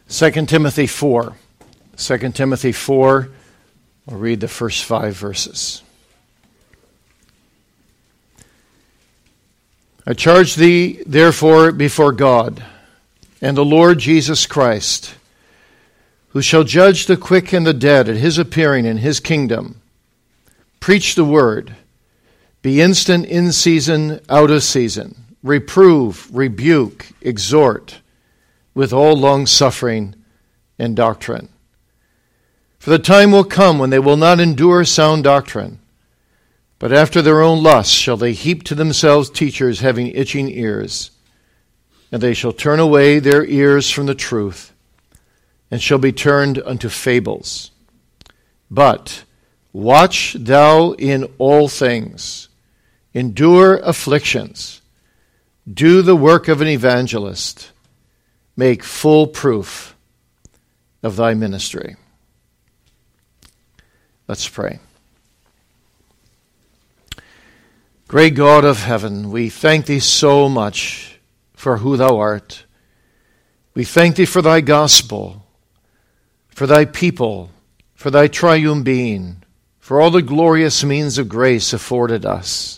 2 Timothy 4. 2 Timothy 4, we'll read the first 5 verses. I charge thee, therefore, before God and the Lord Jesus Christ, who shall judge the quick and the dead at his appearing in his kingdom. Preach the word. Be instant in season, out of season. Reprove, rebuke, exhort, with all long-suffering and doctrine. For the time will come when they will not endure sound doctrine, but after their own lusts shall they heap to themselves teachers having itching ears, and they shall turn away their ears from the truth, and shall be turned unto fables. But watch thou in all things, endure afflictions, do the work of an evangelist, make full proof of thy ministry. Let's pray. Great God of heaven, we thank thee so much for who thou art. We thank thee for thy gospel, for thy people, for thy triune being, for all the glorious means of grace afforded us.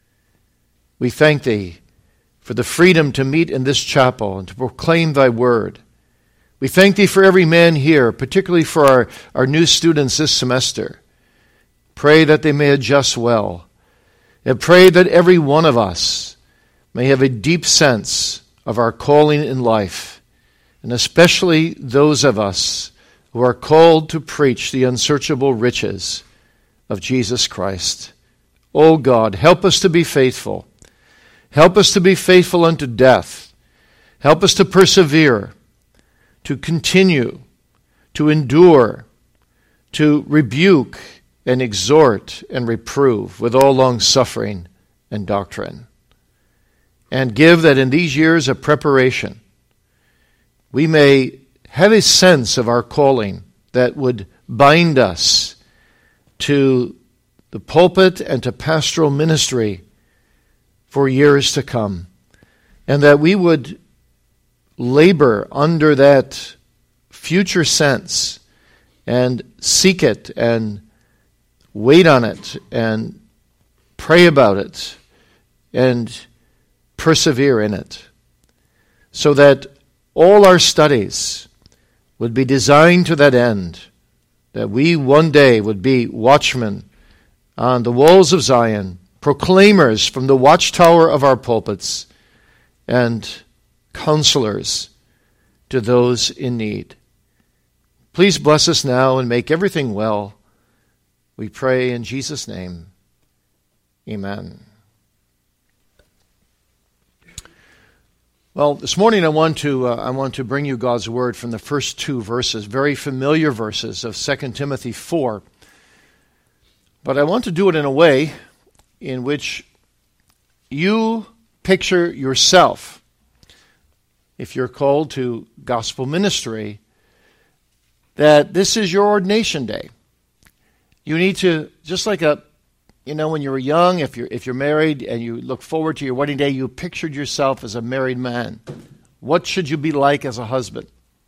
We thank thee for the freedom to meet in this chapel and to proclaim thy word. We thank thee for every man here, particularly for our new students this semester. Pray that they may adjust well. And pray that every one of us may have a deep sense of our calling in life, and especially those of us who are called to preach the unsearchable riches of Jesus Christ. O God, help us to be faithful. Help us to be faithful unto death. Help us to persevere, to continue, to endure, to rebuke and exhort and reprove with all long-suffering and doctrine. And give that in these years of preparation, we may have a sense of our calling that would bind us to the pulpit and to pastoral ministry for years to come, and that we would labor under that future sense and seek it and wait on it and pray about it and persevere in it, so that all our studies would be designed to that end, that we one day would be watchmen on the walls of Zion, proclaimers from the watchtower of our pulpits, and counselors to those in need. Please bless us now and make everything well. We pray in Jesus' name. Amen. Well, this morning I want to bring you God's word from the first 2 verses, very familiar verses of 2 Timothy 4. But I want to do it in a way in which you picture yourself, if you're called to gospel ministry, that this is your ordination day. You need to, just like when you were young, if you're married and you look forward to your wedding day, you pictured yourself as a married man. What should you be like as a husband?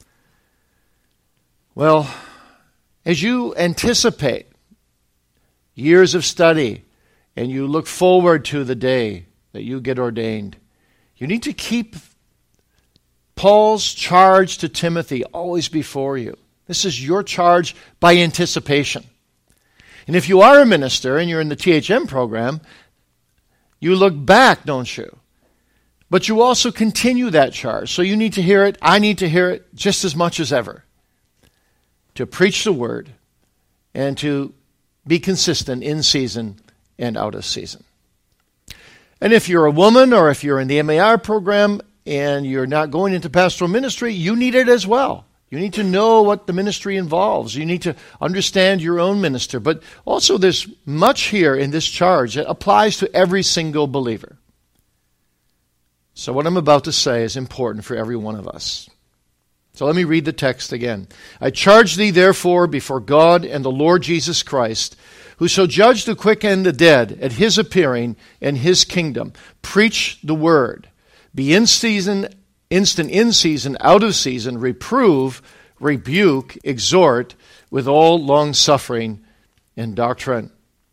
Well, as you anticipate years of study and you look forward to the day that you get ordained, you need to keep Paul's charge to Timothy always before you. This is your charge by anticipation. And if you are a minister and you're in the THM program, you look back, don't you? But you also continue that charge. So you need to hear it, I need to hear it just as much as ever. To preach the word and to be consistent in season and out of season. And if you're a woman or if you're in the MAR program and you're not going into pastoral ministry, you need it as well. You need to know what the ministry involves. You need to understand your own minister. But also there's much here in this charge that applies to every single believer. So what I'm about to say is important for every one of us. So let me read the text again. I charge thee therefore before God and the Lord Jesus Christ, who shall judge the quick and the dead at his appearing in his kingdom. Preach the word. Be in season, instant in season, out of season, reprove, rebuke, exhort with all long-suffering and doctrine.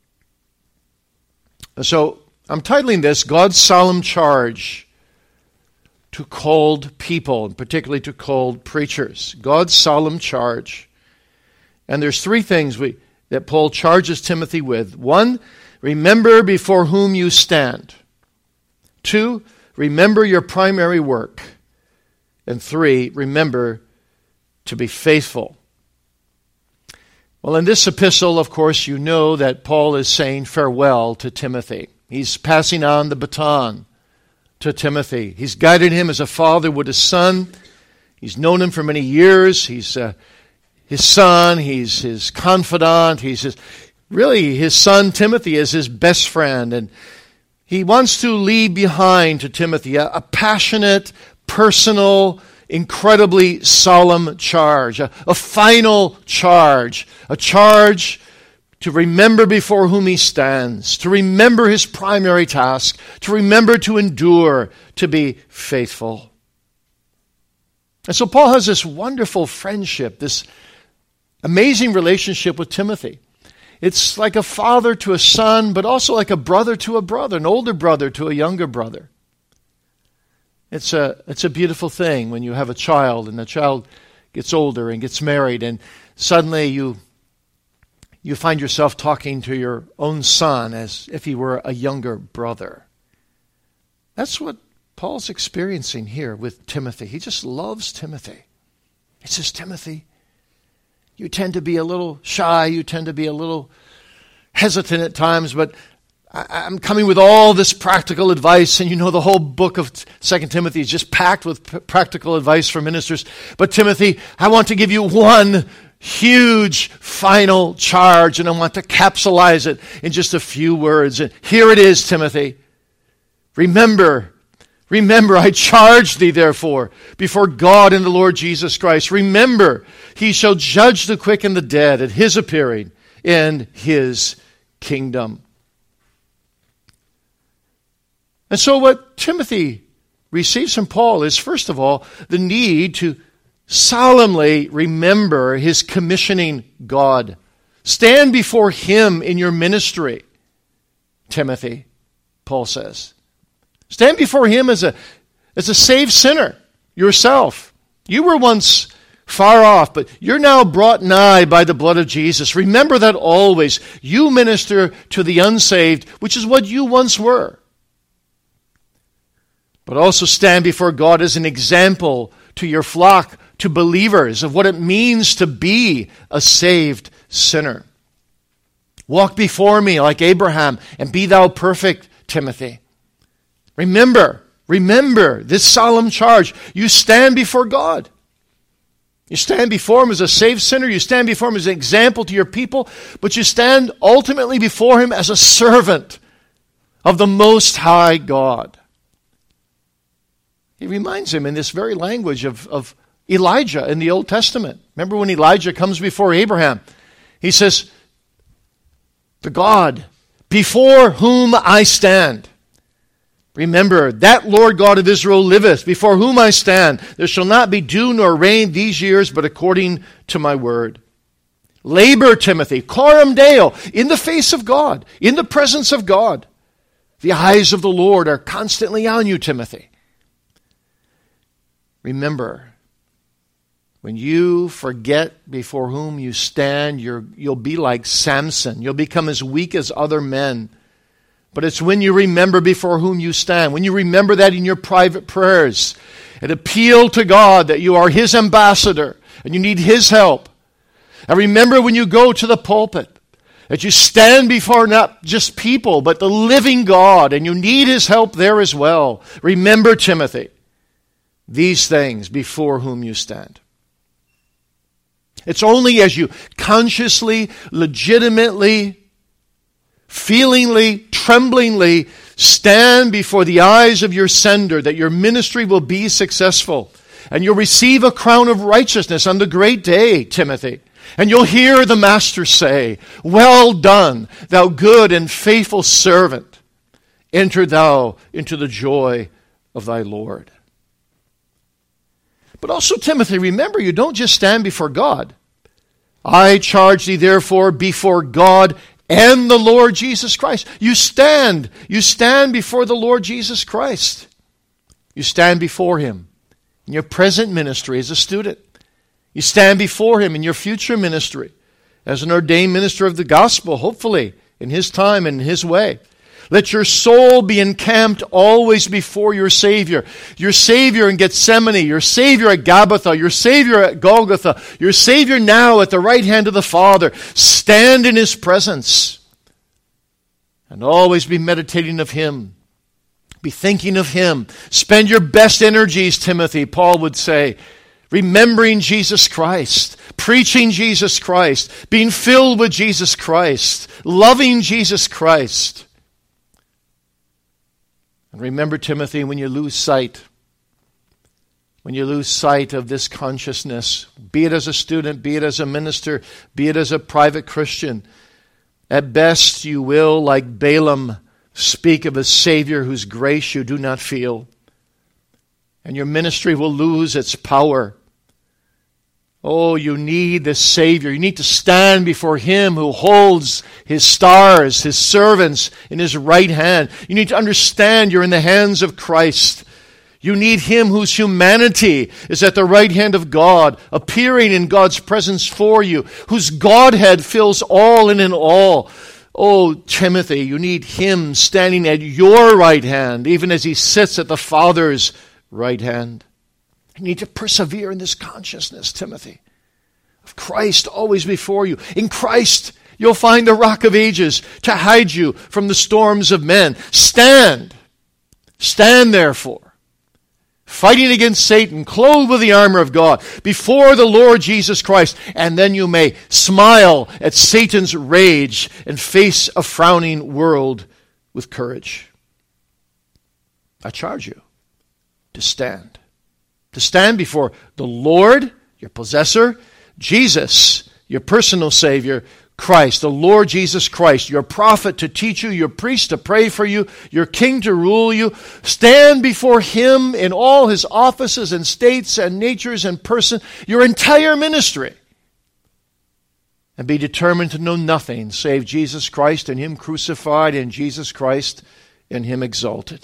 So I'm titling this God's Solemn Charge to Called People, and particularly to called preachers. God's solemn charge. And there's three things that Paul charges Timothy with. 1, remember before whom you stand. 2, remember your primary work. And 3, remember to be faithful. Well, in this epistle, of course, you know that Paul is saying farewell to Timothy. He's passing on the baton to Timothy. He's guided him as a father would a son. He's known him for many years. He's his son. He's his confidant. His son Timothy is his best friend. And he wants to leave behind to Timothy a passionate, personal, incredibly solemn charge, a final charge, a charge to remember before whom he stands, to remember his primary task, to remember to endure, to be faithful. And so Paul has this wonderful friendship, this amazing relationship with Timothy. It's like a father to a son, but also like a brother to a brother, an older brother to a younger brother. It's a beautiful thing when you have a child and the child gets older and gets married and suddenly you find yourself talking to your own son as if he were a younger brother. That's what Paul's experiencing here with Timothy. He just loves Timothy. He says, Timothy, you tend to be a little shy, you tend to be a little hesitant at times, but I'm coming with all this practical advice, and you know the whole book of 2 Timothy is just packed with practical advice for ministers. But Timothy, I want to give you one huge final charge, and I want to capsulize it in just a few words. And here it is, Timothy. Remember, I charge thee therefore before God and the Lord Jesus Christ. Remember, he shall judge the quick and the dead at his appearing in his kingdom. And so what Timothy receives from Paul is, first of all, the need to solemnly remember his commissioning God. Stand before him in your ministry, Timothy, Paul says. Stand before him as a saved sinner yourself. You were once far off, but you're now brought nigh by the blood of Jesus. Remember that always. You minister to the unsaved, which is what you once were. But also stand before God as an example to your flock, to believers, of what it means to be a saved sinner. Walk before me like Abraham, and be thou perfect, Timothy. Remember this solemn charge. You stand before God. You stand before him as a saved sinner. You stand before him as an example to your people. But you stand ultimately before him as a servant of the Most High God. He reminds him in this very language of Elijah in the Old Testament. Remember when Elijah comes before Abraham? He says, the God before whom I stand. Remember, that Lord God of Israel liveth, before whom I stand. There shall not be dew nor rain these years, but according to my word. Labor, Timothy, coram Deo, in the face of God, in the presence of God. The eyes of the Lord are constantly on you, Timothy. Remember, when you forget before whom you stand, you'll be like Samson. You'll become as weak as other men. But it's when you remember before whom you stand, when you remember that in your private prayers, and appeal to God that you are his ambassador and you need his help. And remember when you go to the pulpit, that you stand before not just people, but the living God, and you need his help there as well. Remember, Timothy, these things before whom you stand. It's only as you consciously, legitimately, feelingly, tremblingly stand before the eyes of your sender that your ministry will be successful. And you'll receive a crown of righteousness on the great day, Timothy. And you'll hear the Master say, well done, thou good and faithful servant. Enter thou into the joy of thy Lord. But also, Timothy, remember, you don't just stand before God. I charge thee, therefore, before God and the Lord Jesus Christ. You stand. You stand before the Lord Jesus Christ. You stand before Him in your present ministry as a student. You stand before Him in your future ministry as an ordained minister of the gospel, hopefully, in His time and in His way. Let your soul be encamped always before your Savior. Your Savior in Gethsemane, your Savior at Gabbatha, your Savior at Golgotha, your Savior now at the right hand of the Father. Stand in His presence and always be meditating of Him. Be thinking of Him. Spend your best energies, Timothy, Paul would say, remembering Jesus Christ, preaching Jesus Christ, being filled with Jesus Christ, loving Jesus Christ. And remember, Timothy, when you lose sight of this consciousness, be it as a student, be it as a minister, be it as a private Christian, at best you will, like Balaam, speak of a Savior whose grace you do not feel. And your ministry will lose its power. Oh, you need the Savior. You need to stand before Him who holds His stars, His servants, in His right hand. You need to understand you're in the hands of Christ. You need Him whose humanity is at the right hand of God, appearing in God's presence for you, whose Godhead fills all and in all. Oh, Timothy, you need Him standing at your right hand, even as He sits at the Father's right hand. You need to persevere in this consciousness, Timothy, of Christ always before you. In Christ, you'll find the rock of ages to hide you from the storms of men. Stand. Stand, therefore, fighting against Satan, clothed with the armor of God, before the Lord Jesus Christ, and then you may smile at Satan's rage and face a frowning world with courage. I charge you to stand. To stand before the Lord, your possessor, Jesus, your personal Savior, Christ, the Lord Jesus Christ, your prophet to teach you, your priest to pray for you, your king to rule you. Stand before Him in all His offices and states and natures and person, your entire ministry. And be determined to know nothing save Jesus Christ and Him crucified and Jesus Christ and Him exalted.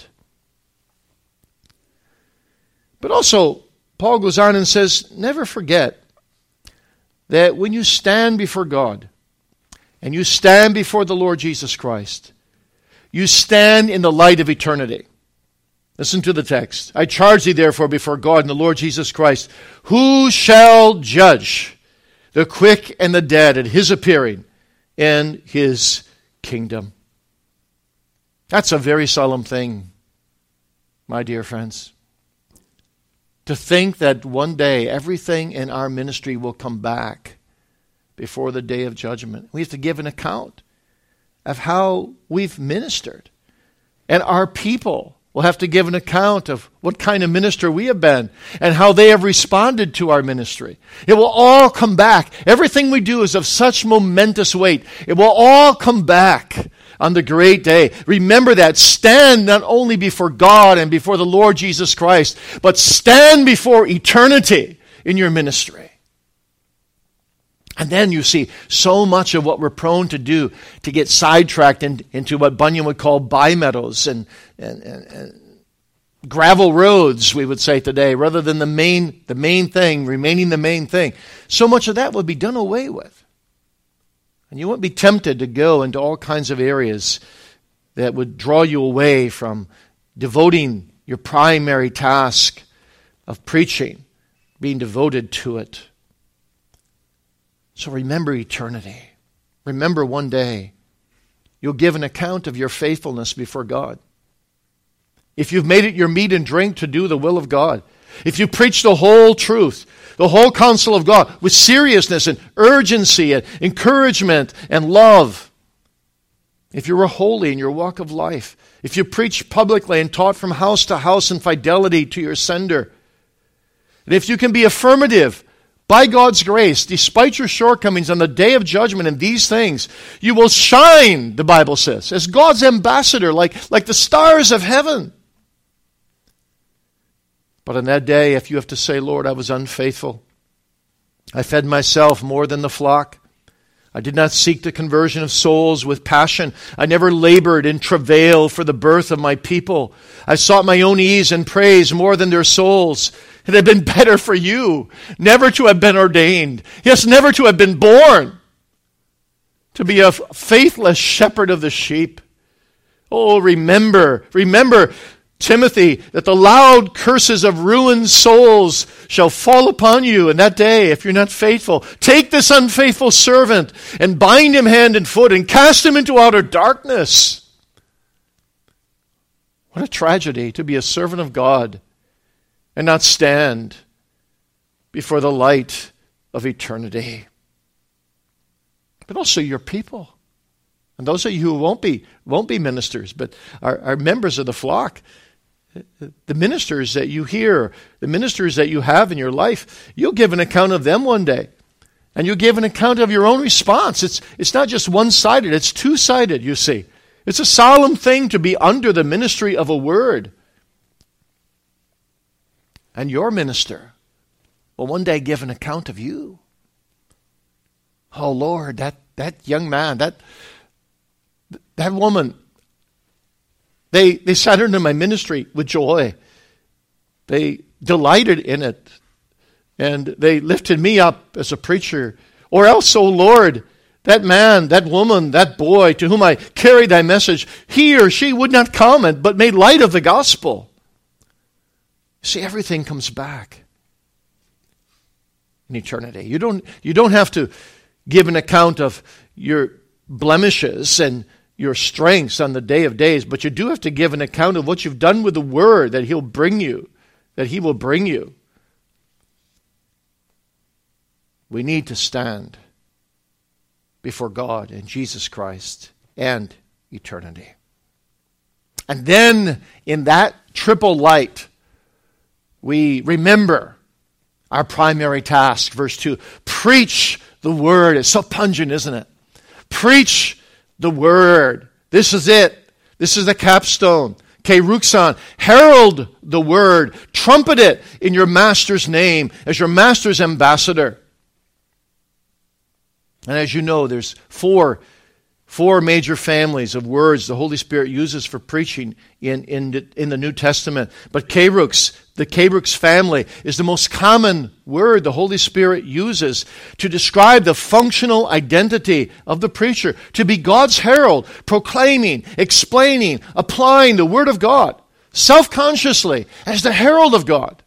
But also, Paul goes on and says, never forget that when you stand before God and you stand before the Lord Jesus Christ, you stand in the light of eternity. Listen to the text. I charge thee therefore before God and the Lord Jesus Christ, who shall judge the quick and the dead at His appearing in His kingdom. That's a very solemn thing, my dear friends. To think that one day everything in our ministry will come back before the day of judgment. We have to give an account of how we've ministered. And our people will have to give an account of what kind of minister we have been and how they have responded to our ministry. It will all come back. Everything we do is of such momentous weight. It will all come back on the great day. Remember that. Stand not only before God and before the Lord Jesus Christ, but stand before eternity in your ministry. And then you see so much of what we're prone to do to get sidetracked into what Bunyan would call by-meadows and gravel roads, we would say today, rather than the main thing, remaining the main thing. So much of that would be done away with. And you won't be tempted to go into all kinds of areas that would draw you away from devoting your primary task of preaching, being devoted to it. So remember eternity. Remember one day you'll give an account of your faithfulness before God. If you've made it your meat and drink to do the will of God, if you preach the whole truth, the whole counsel of God with seriousness and urgency and encouragement and love, if you were holy in your walk of life, if you preach publicly and taught from house to house in fidelity to your sender, and if you can be affirmative by God's grace, despite your shortcomings on the day of judgment in these things, you will shine, the Bible says, as God's ambassador, like the stars of heaven. But on that day, if you have to say, Lord, I was unfaithful. I fed myself more than the flock. I did not seek the conversion of souls with passion. I never labored in travail for the birth of my people. I sought my own ease and praise more than their souls. It had been better for you never to have been ordained. Yes, never to have been born. To be a faithless shepherd of the sheep. Oh, remember, Timothy, that the loud curses of ruined souls shall fall upon you in that day if you're not faithful. Take this unfaithful servant and bind him hand and foot and cast him into outer darkness. What a tragedy to be a servant of God and not stand before the light of eternity. But also your people. And those of you who won't be ministers, but are members of the flock. The ministers that you hear, the ministers that you have in your life, you'll give an account of them one day. And you'll give an account of your own response. It's not just one-sided, it's two-sided, you see. It's a solemn thing to be under the ministry of a word. And your minister will one day give an account of you. Oh Lord, that young man, that woman, They sat into my ministry with joy. They delighted in it. And they lifted me up as a preacher. Or else, O Lord, that man, that woman, that boy to whom I carried thy message, he or she would not comment, but made light of the gospel. See, everything comes back in eternity. You don't have to give an account of your blemishes and your strengths on the day of days, but you do have to give an account of what you've done with the word that he'll bring you, that he will bring you. We need to stand before God and Jesus Christ and eternity. And then in that triple light, we remember our primary task. Verse 2, preach the word. It's so pungent, isn't it? Preach the word. This is it. This is the capstone. Keruxon. Herald the word. Trumpet it in your master's name as your master's ambassador. And as you know, there's four major families of words the Holy Spirit uses for preaching in the New Testament. But Kerux, the Kerux family, is the most common word the Holy Spirit uses to describe the functional identity of the preacher, to be God's herald, proclaiming, explaining, applying the Word of God, self-consciously, as the herald of God.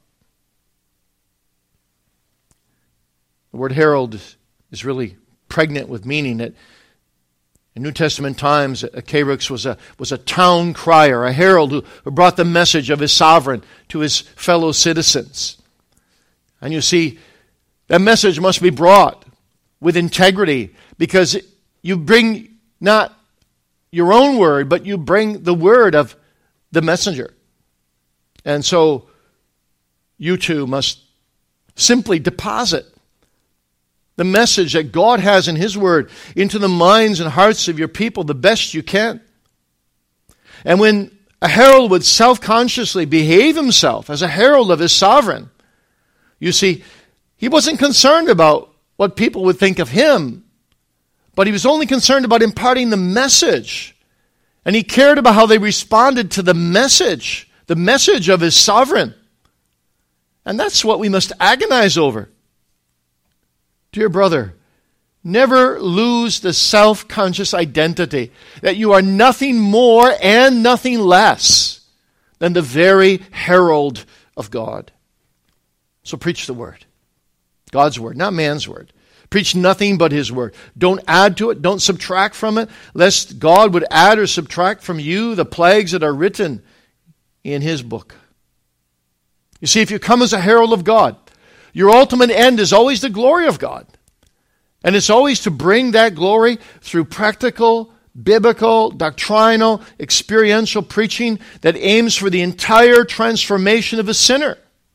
The word herald is really pregnant with meaning. That in New Testament times, a kerux was a town crier, a herald who brought the message of his sovereign to his fellow citizens. And you see, that message must be brought with integrity, because you bring not your own word, but you bring the word of the messenger. And so you too must simply deposit the message that God has in His Word into the minds and hearts of your people the best you can. And when a herald would self-consciously behave himself as a herald of his sovereign, you see, he wasn't concerned about what people would think of him, but he was only concerned about imparting the message. And he cared about how they responded to the message of his sovereign. And that's what we must agonize over. Dear brother, never lose the self-conscious identity that you are nothing more and nothing less than the very herald of God. So preach the word. God's word, not man's word. Preach nothing but His word. Don't add to it. Don't subtract from it, lest God would add or subtract from you the plagues that are written in His book. You see, if you come as a herald of God, your ultimate end is always the glory of God. And it's always to bring that glory through practical, biblical, doctrinal, experiential preaching that aims for the entire transformation of a sinner.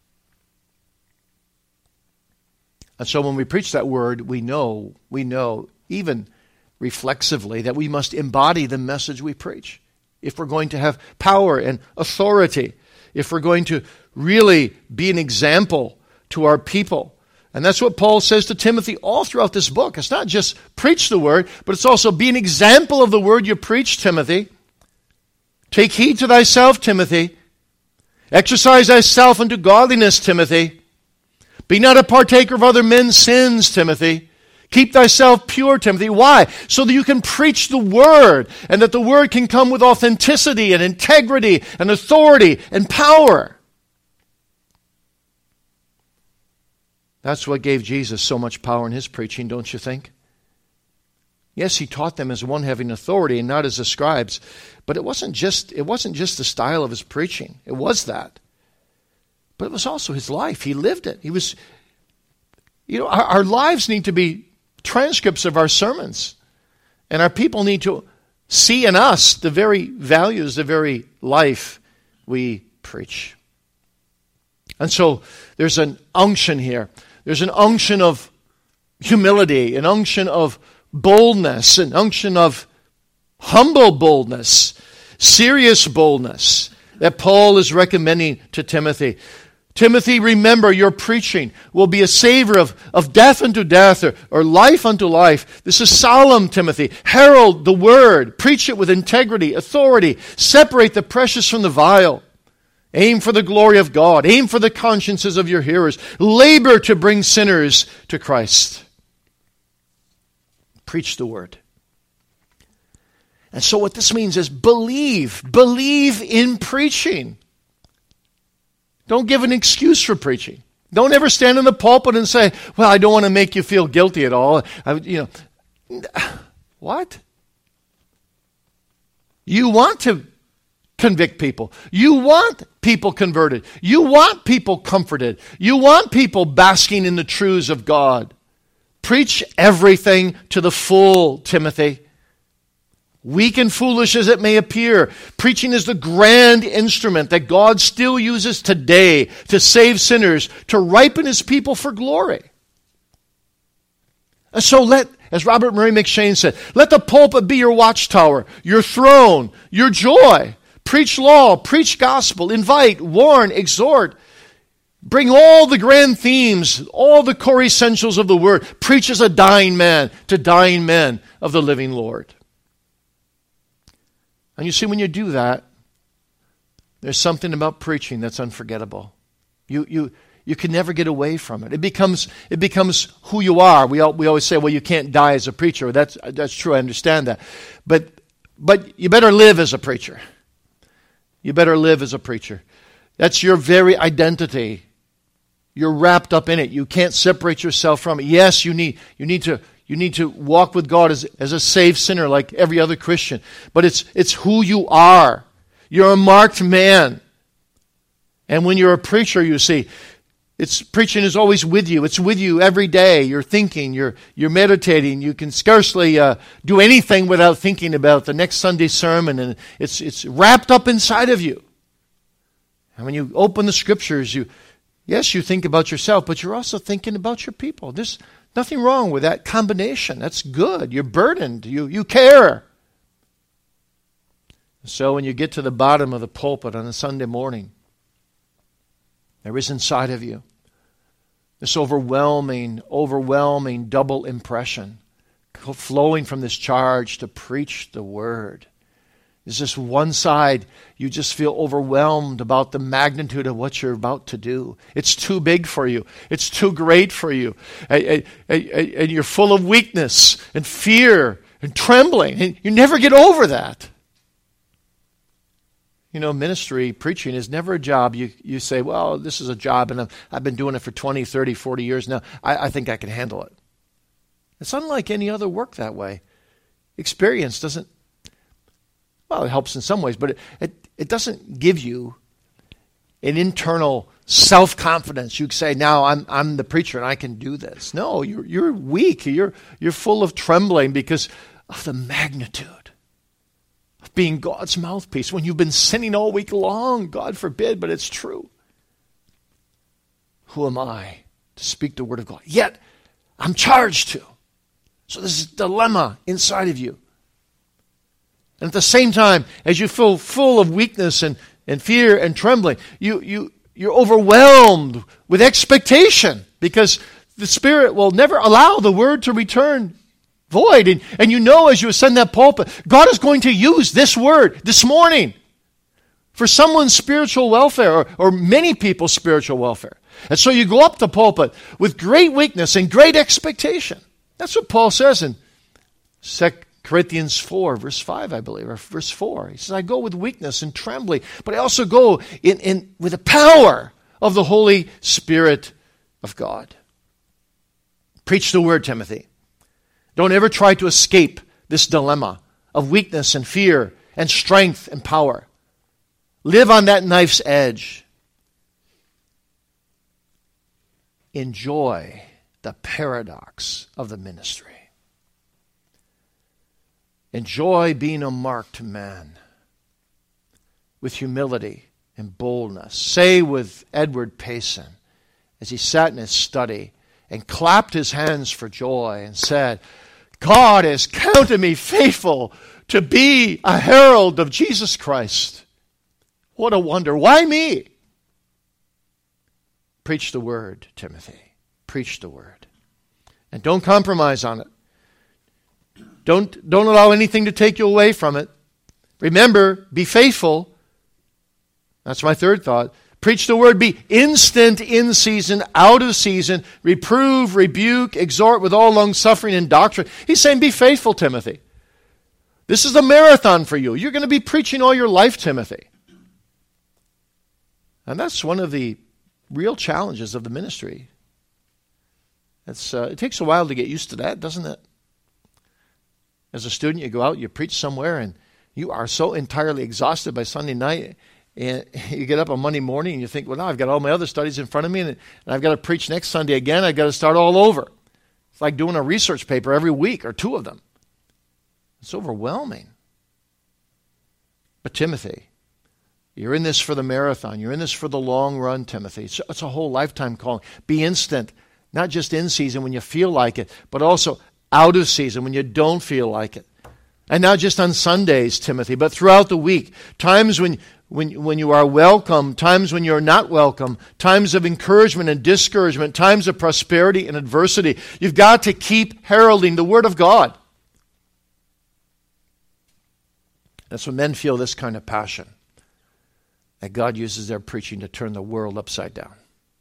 And so when we preach that word, we know, even reflexively, that we must embody the message we preach if we're going to have power and authority if we're going to really be an example to our people. And that's what Paul says to Timothy all throughout this book. It's not just preach the word, but it's also be an example of the word you preach, Timothy. Take heed to thyself, Timothy. Exercise thyself unto godliness, Timothy. Be not a partaker of other men's sins, Timothy. Keep thyself pure, Timothy. Why? So that you can preach the word, and that the word can come with authenticity and integrity and authority and power. That's what gave Jesus so much power in his preaching, don't you think? Yes, he taught them as one having authority and not as the scribes. But it wasn't just the style of his preaching. It was that. But it was also his life. He lived it. He was, our lives need to be transcripts of our sermons. And our people need to see in us the very values, the very life we preach. And so there's an unction here. There's an unction of humility, an unction of boldness, an unction of humble boldness, serious boldness that Paul is recommending to Timothy. Timothy, remember your preaching will be a savor of death unto death or life unto life. This is solemn, Timothy. Herald the word. Preach it with integrity, authority. Separate the precious from the vile. Aim for the glory of God. Aim for the consciences of your hearers. Labor to bring sinners to Christ. Preach the word. And so what this means is believe. Believe in preaching. Don't give an excuse for preaching. Don't ever stand in the pulpit and say, well, I don't want to make you feel guilty at all. What? You want to convict people. You want people converted. You want people comforted. You want people basking in the truths of God. Preach everything to the full, Timothy. Weak and foolish as it may appear, preaching is the grand instrument that God still uses today to save sinners, to ripen his people for glory. And so as Robert Murray McCheyne said, let the pulpit be your watchtower, your throne, your joy. Preach law, preach gospel, invite, warn, exhort. Bring all the grand themes, all the core essentials of the word. Preach as a dying man to dying men of the living Lord. And you see, when you do that, there's something about preaching that's unforgettable. You can never get away from it. It becomes who you are. We always say, well, you can't die as a preacher. That's true. I understand that. But you better live as a preacher. You better live as a preacher. That's your very identity. You're wrapped up in it. You can't separate yourself from it. Yes, you need to walk with God as a saved sinner like every other Christian. But it's who you are. You're a marked man. And when you're a preacher, you see, preaching is always with you. It's with you every day. You're thinking, you're meditating. You can scarcely do anything without thinking about the next Sunday sermon. And it's wrapped up inside of you. And when you open the scriptures, you think about yourself, but you're also thinking about your people. There's nothing wrong with that combination. That's good. You're burdened. You care. So when you get to the bottom of the pulpit on a Sunday morning, there is inside of you this overwhelming double impression flowing from this charge to preach the word. There's just one side, you just feel overwhelmed about the magnitude of what you're about to do. It's too big for you. It's too great for you. And you're full of weakness and fear and trembling. And you never get over that. Ministry, preaching is never a job. You say, well, this is a job and I've been doing it for 20, 30, 40 years now. I think I can handle it. It's unlike any other work that way. Experience doesn't, well, it helps in some ways, but it doesn't give you an internal self-confidence. You say, now I'm the preacher and I can do this. No, you're weak. You're full of trembling because of the magnitude of being God's mouthpiece when you've been sinning all week long. God forbid, but it's true. Who am I to speak the word of God? Yet I'm charged to. So this is a dilemma inside of you. And at the same time, as you feel full of weakness and and fear and trembling. You're overwhelmed with expectation because the Spirit will never allow the word to return void. And you know as you ascend that pulpit, God is going to use this word this morning for someone's spiritual welfare or many people's spiritual welfare. And so you go up the pulpit with great weakness and great expectation. That's what Paul says in 2 Corinthians 4, verse 5, I believe, or verse 4. He says, I go with weakness and trembling, but I also go with the power of the Holy Spirit of God. Preach the word, Timothy. Don't ever try to escape this dilemma of weakness and fear and strength and power. Live on that knife's edge. Enjoy the paradox of the ministry. Enjoy being a marked man with humility and boldness. Say with Edward Payson, as he sat in his study and clapped his hands for joy and said, God has counted me faithful to be a herald of Jesus Christ. What a wonder. Why me? Preach the word, Timothy. Preach the word. And don't compromise on it. Don't allow anything to take you away from it. Remember, be faithful. That's my third thought. Preach the word. Be instant in season, out of season. Reprove, rebuke, exhort with all long-suffering and doctrine. He's saying be faithful, Timothy. This is a marathon for you. You're going to be preaching all your life, Timothy. And that's one of the real challenges of the ministry. It takes a while to get used to that, doesn't it? As a student, you go out, you preach somewhere, and you are so entirely exhausted by Sunday night, and you get up on Monday morning, and you think, well, now I've got all my other studies in front of me, and I've got to preach next Sunday again. I've got to start all over. It's like doing a research paper every week, or 2 of them. It's overwhelming. But Timothy, you're in this for the marathon. You're in this for the long run, Timothy. It's a whole lifetime calling. Be instant, not just in season when you feel like it, but also out of season when you don't feel like it. And not just on Sundays, Timothy, but throughout the week. Times when you are welcome, times when you're not welcome, times of encouragement and discouragement, times of prosperity and adversity. You've got to keep heralding the Word of God. That's when men feel this kind of passion, that God uses their preaching to turn the world upside down.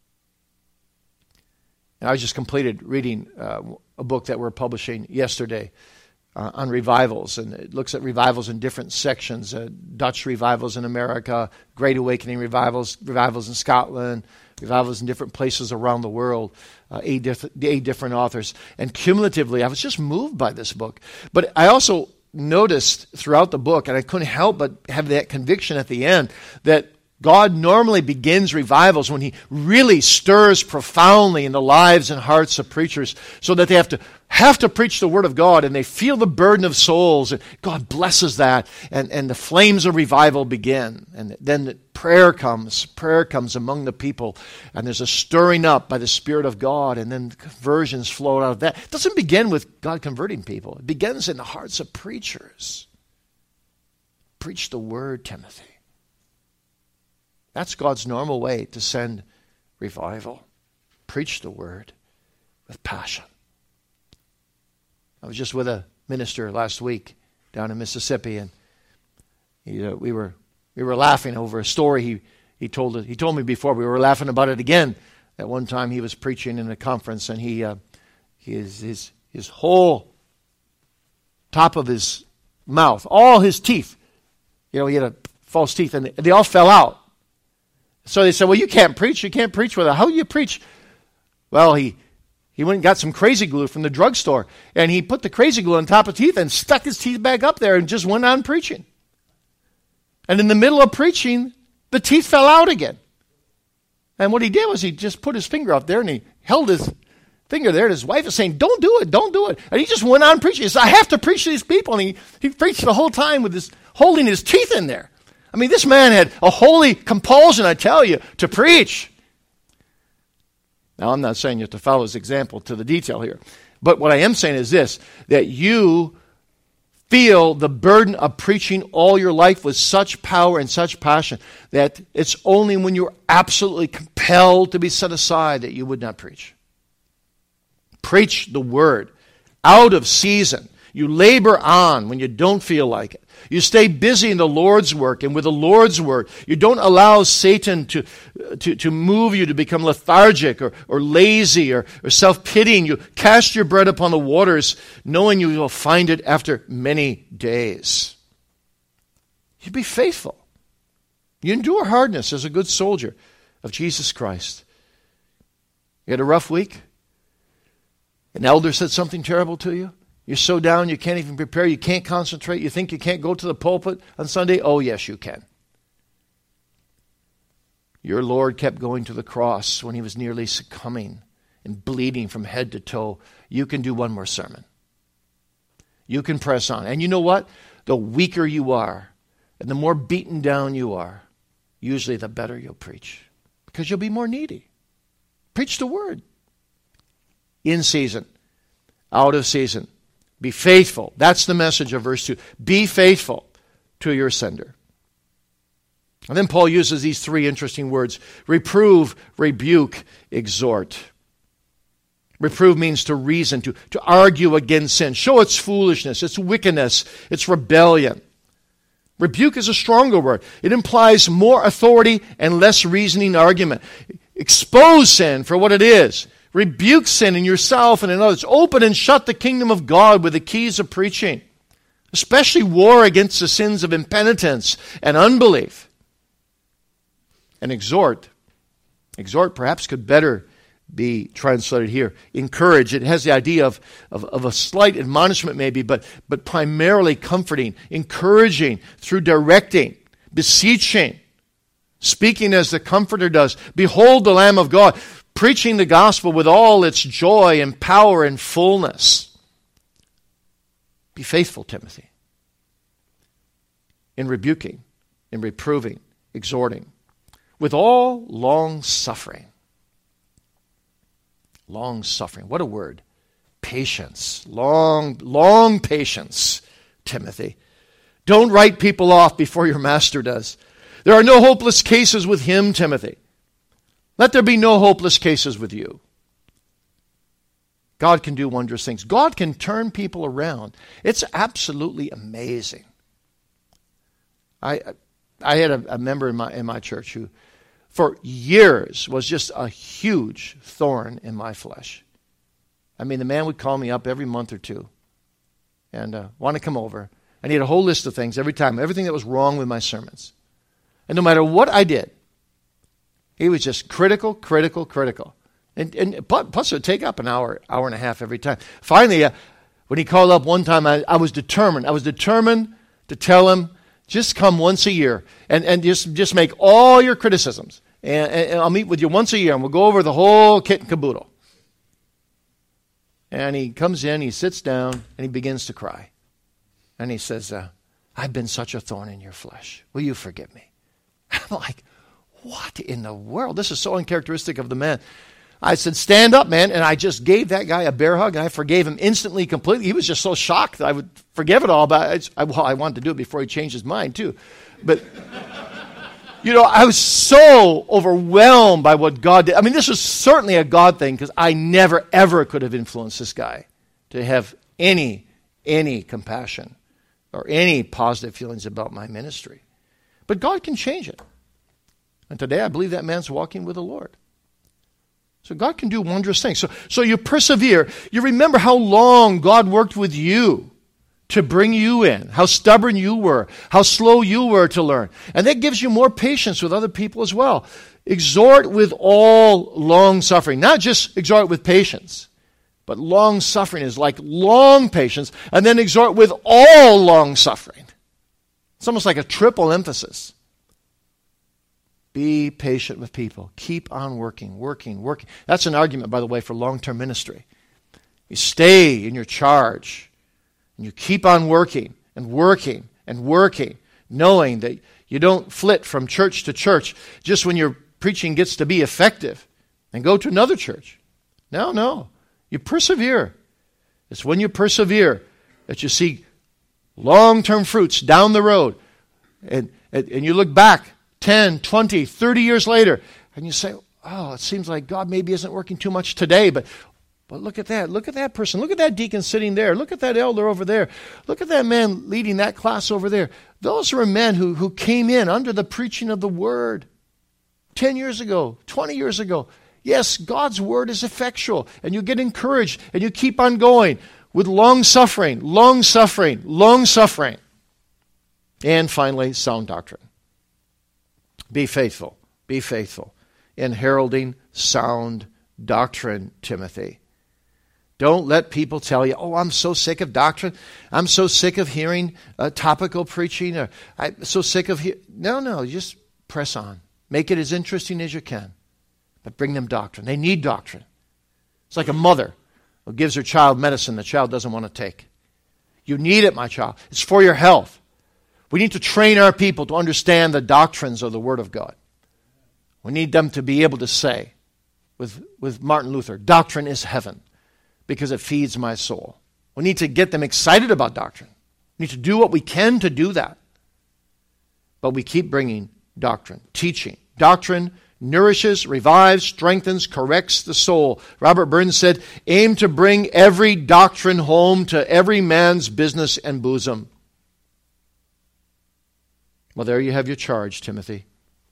And I just completed reading a book that we're publishing yesterday on revivals, and it looks at revivals in different sections, Dutch revivals in America, Great Awakening revivals in Scotland, revivals in different places around the world, 8 different authors. And cumulatively, I was just moved by this book. But I also noticed throughout the book, and I couldn't help but have that conviction at the end, that God normally begins revivals when He really stirs profoundly in the lives and hearts of preachers so that they have to preach the Word of God, and they feel the burden of souls, and God blesses that, and the flames of revival begin. And then prayer comes among the people, and there's a stirring up by the Spirit of God, and then conversions flow out of that. It doesn't begin with God converting people. It begins in the hearts of preachers. Preach the Word, Timothy. That's God's normal way to send revival. Preach the Word with passion. I was just with a minister last week down in Mississippi, and we were laughing over a story he told it. He told me before. We were laughing about it again. At one time, he was preaching in a conference, and his whole top of his mouth, all his teeth, he had a false teeth, and they all fell out. So they said, well, you can't preach. You can't preach with it. How do you preach? Well, he went and got some crazy glue from the drugstore, and he put the crazy glue on top of teeth and stuck his teeth back up there and just went on preaching. And in the middle of preaching, the teeth fell out again. And what he did was he just put his finger up there, and he held his finger there, and his wife was saying, don't do it, don't do it. And he just went on preaching. He said, I have to preach to these people. And he preached the whole time with holding his teeth in there. I mean, this man had a holy compulsion, I tell you, to preach. Now, I'm not saying you have to follow his example to the detail here. But what I am saying is this, that you feel the burden of preaching all your life with such power and such passion that it's only when you're absolutely compelled to be set aside that you would not preach. Preach the word out of season. You labor on when you don't feel like it. You stay busy in the Lord's work and with the Lord's word. You don't allow Satan to move you to become lethargic or lazy or self-pitying. You cast your bread upon the waters, knowing you will find it after many days. You be faithful. You endure hardness as a good soldier of Jesus Christ. You had a rough week? An elder said something terrible to you? You're so down you can't even prepare. You can't concentrate. You think you can't go to the pulpit on Sunday? Oh, yes, you can. Your Lord kept going to the cross when he was nearly succumbing and bleeding from head to toe. You can do one more sermon. You can press on. And you know what? The weaker you are and the more beaten down you are, usually the better you'll preach because you'll be more needy. Preach the word. In season, out of season. Be faithful. That's the message of verse 2. Be faithful to your sender. And then Paul uses these three interesting words. Reprove, rebuke, exhort. Reprove means to reason, to argue against sin. Show its foolishness, its wickedness, its rebellion. Rebuke is a stronger word. It implies more authority and less reasoning argument. Expose sin for what it is. Rebuke sin in yourself and in others. Open and shut the kingdom of God with the keys of preaching. Especially war against the sins of impenitence and unbelief. And exhort. Exhort perhaps could better be translated here. Encourage. It has the idea of a slight admonishment maybe, but primarily comforting, encouraging through directing, beseeching, speaking as the Comforter does. Behold the Lamb of God. Preaching the gospel with all its joy and power and fullness. Be faithful, Timothy. In rebuking, in reproving, exhorting. With all long suffering. Long suffering. What a word. Patience. Long patience, Timothy. Don't write people off before your master does. There are no hopeless cases with him, Timothy. Let there be no hopeless cases with you. God can do wondrous things. God can turn people around. It's absolutely amazing. I had a member in my church who, for years, was just a huge thorn in my flesh. I mean, the man would call me up every month or two and want to come over. And he had a whole list of things every time, everything that was wrong with my sermons. And no matter what I did, he was just critical. And plus it would take up an hour and a half every time. Finally, when he called up one time, I was determined. I was determined to tell him, just come once a year and just make all your criticisms. And I'll meet with you once a year and we'll go over the whole kit and caboodle. And he comes in, he sits down, and he begins to cry. And he says, I've been such a thorn in your flesh. Will you forgive me? I'm like, what in the world? This is so uncharacteristic of the man. I said, stand up, man. And I just gave that guy a bear hug, and I forgave him instantly, completely. He was just so shocked that I would forgive it all. But I wanted to do it before he changed his mind, too. But, I was so overwhelmed by what God did. I mean, this was certainly a God thing, because I never, ever could have influenced this guy to have any compassion or any positive feelings about my ministry. But God can change it. And today I believe that man's walking with the Lord. So God can do wondrous things. So you persevere. You remember how long God worked with you to bring you in, how stubborn you were, how slow you were to learn. And that gives you more patience with other people as well. Exhort with all long suffering. Not just exhort with patience, but long suffering is like long patience. And then exhort with all long suffering. It's almost like a triple emphasis. Be patient with people. Keep on working. That's an argument, by the way, for long-term ministry. You stay in your charge, and you keep on working, knowing that you don't flit from church to church just when your preaching gets to be effective and go to another church. No. You persevere. It's when you persevere that you see Long-term fruits down the road. And you look back 10, 20, 30 years later, and you say, oh, it seems like God maybe isn't working too much today, but look at that. Look at that person. Look at that deacon sitting there. Look at that elder over there. Look at that man leading that class over there. Those were men who came in under the preaching of the Word 10 years ago, 20 years ago. Yes, God's Word is effectual, and you get encouraged, and you keep on going with long suffering. And finally, sound doctrine. Be faithful in heralding sound doctrine, Timothy. Don't let people tell you, oh, I'm so sick of doctrine. I'm so sick of hearing topical preaching. Or I'm so sick of No, just press on. Make it as interesting as you can. But bring them doctrine. They need doctrine. It's like a mother who gives her child medicine the child doesn't want to take. You need it, my child. It's for your health. We need to train our people to understand the doctrines of the Word of God. We need them to be able to say, with Martin Luther, doctrine is heaven because it feeds my soul. We need to get them excited about doctrine. We need to do what we can to do that. But we keep bringing doctrine, teaching. Doctrine nourishes, revives, strengthens, corrects the soul. Robert Burns said, aim to bring every doctrine home to every man's business and bosom. Well, there you have your charge, Timothy.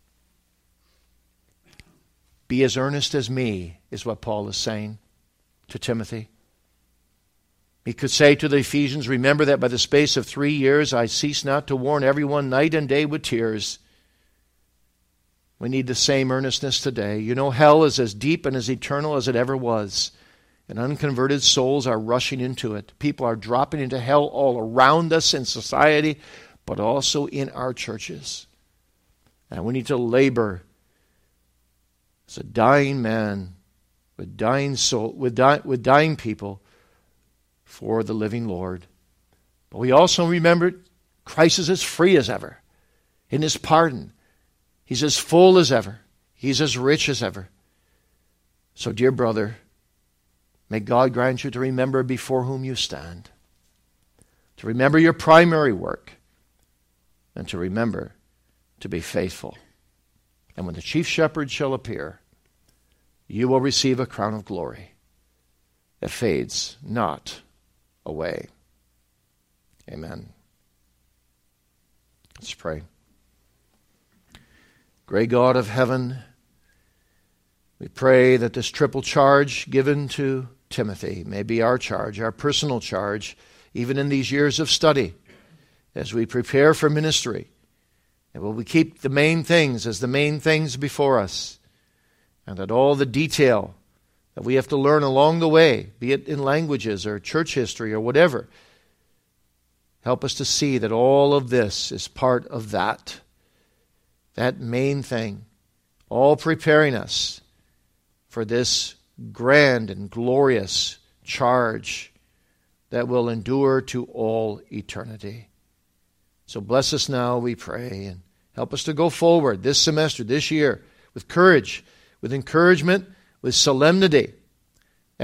Be as earnest as me, is what Paul is saying to Timothy. He could say to the Ephesians, remember that by the space of 3 years I cease not to warn everyone night and day with tears. We need the same earnestness today. You know, hell is as deep and as eternal as it ever was. And unconverted souls are rushing into it. People are dropping into hell all around us in society, but also in our churches. And we need to labor as a dying man, with dying soul, with dying people, for the living Lord. But we also remember Christ is as free as ever in His pardon. He's as full as ever. He's as rich as ever. So, dear brother, may God grant you to remember before whom you stand, to remember your primary work, and to remember to be faithful. And when the chief shepherd shall appear, you will receive a crown of glory that fades not away. Amen. Let's pray. Great God of heaven, we pray that this triple charge given to Timothy may be our charge, our personal charge, even in these years of study, as we prepare for ministry. And will we keep the main things as the main things before us, and that all the detail that we have to learn along the way, be it in languages or church history or whatever, help us to see that all of this is part of that main thing, all preparing us for this grand and glorious charge that will endure to all eternity. So bless us now, we pray, and help us to go forward this semester, this year, with courage, with encouragement, with solemnity,